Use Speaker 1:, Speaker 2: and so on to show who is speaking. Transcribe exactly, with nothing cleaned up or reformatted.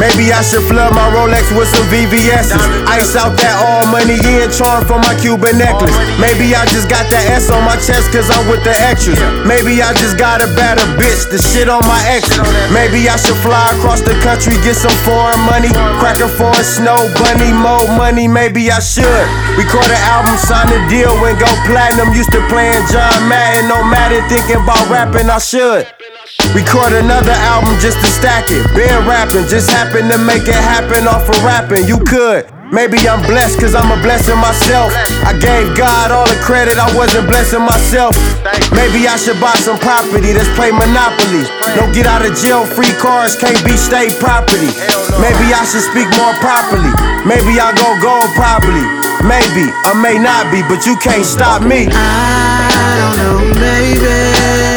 Speaker 1: Maybe I should flood my Rolex with some V V S's. Ice out that all money in charm for my Cuban necklace. Maybe I just got that S on my chest cause I'm with the extras. Maybe I just got a better bitch, the shit on my exes. Maybe I should fly across the country, get some foreign money. Crack a foreign snow bunny, more money, maybe I should. Record an album, sign a deal, and go platinum. Used to playing John Madden, no matter thinking about rapping, I should. Record another album just to stack it. Been rapping, just happened to make it happen off of rapping. You could. Maybe I'm blessed cause I'm a blessing myself. I gave God all the credit, I wasn't blessing myself. Maybe I should buy some property, let's play Monopoly. No get out of jail free cards, can't be state property. Maybe I should speak more properly. Maybe I'll go gold probably. Maybe, I may not be, but you can't stop me.
Speaker 2: I don't know, baby.